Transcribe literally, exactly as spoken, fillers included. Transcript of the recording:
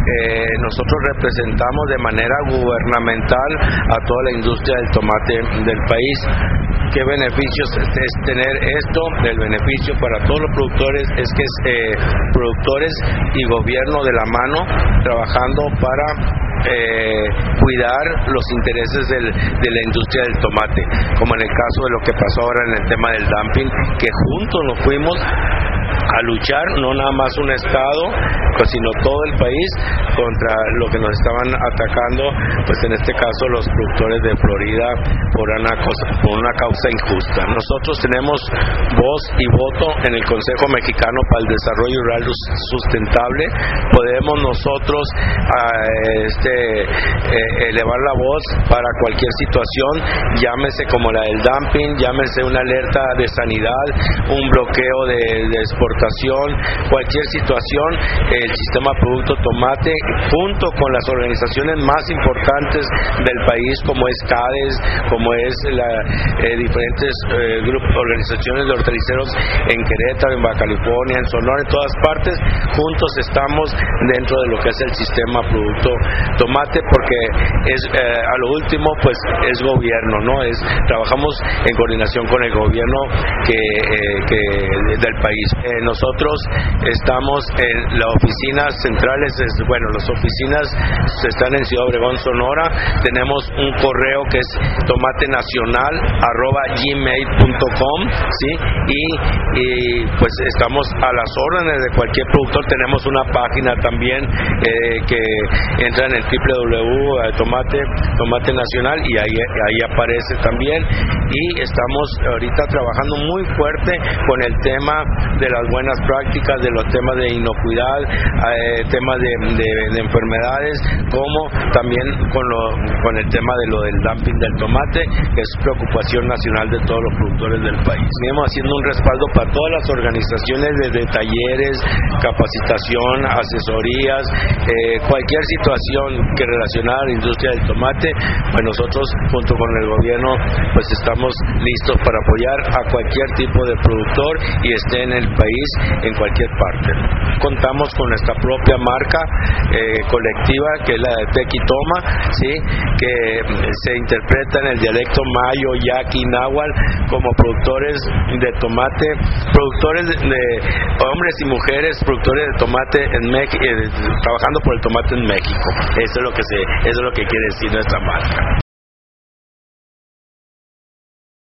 eh, nosotros representamos de manera gubernamental a toda la industria del tomate del país. ¿Qué beneficios es tener esto? El beneficio para todos los productores es que es eh, productores y gobierno de la mano trabajando para eh, cuidar los intereses del, de la industria del tomate, como en el caso de lo que pasó ahora en el tema del dumping, que juntos nos fuimos a luchar, no nada más un estado, pues, sino todo el país contra lo que nos estaban atacando, pues en este caso los productores de Florida por una, cosa, por una causa injusta. Nosotros tenemos voz y voto en el Consejo Mexicano para el Desarrollo Rural Sustentable. Podemos nosotros eh, este, eh, elevar la voz para cualquier situación, llámese como la del dumping, llámese una alerta de sanidad, un bloqueo de, de exportación, cualquier situación. El sistema Producto Tomate, junto con las organizaciones más importantes del país, como es CADES, como es la eh, diferentes eh, grupos, organizaciones de hortaliceros en Querétaro, en Baja California, en Sonora, en todas partes, juntos estamos dentro de lo que es el sistema Producto Tomate, porque es eh, a lo último pues es gobierno, ¿no? Es trabajamos en coordinación con el gobierno que, eh, que del país. Eh, nosotros estamos en las oficinas centrales, es, bueno, las oficinas están en Ciudad Obregón, Sonora. Tenemos un correo que es tomatenacional arroba gmail punto com, ¿sí? Y, y pues estamos a las órdenes de cualquier productor. Tenemos una página también eh, que entra en el doble u doble u doble u punto tomate tomate nacional y ahí, ahí aparece también. Y estamos ahorita trabajando muy fuerte con el tema de las buenas prácticas, de los temas de inocuidad, eh, temas de, de, de enfermedades, como también con, lo, con el tema de lo del dumping del tomate, que es preocupación nacional de todos los productores del país. Seguimos haciendo un respaldo para todas las organizaciones desde talleres, capacitación, asesorías, eh, cualquier situación que relacionada a la industria del tomate, pues nosotros junto con el gobierno pues estamos listos para apoyar a cualquier tipo de productor y esté en el país, en cualquier parte. Contamos con nuestra propia marca eh, colectiva, que es la de Tequitoma, ¿sí? Que se interpreta en el dialecto mayo, yaqui, náhuatl, como productores de tomate, productores de, de hombres y mujeres, productores de tomate en México, eh, trabajando por el tomate en México. Eso es lo que se, eso es lo que quiere decir nuestra marca.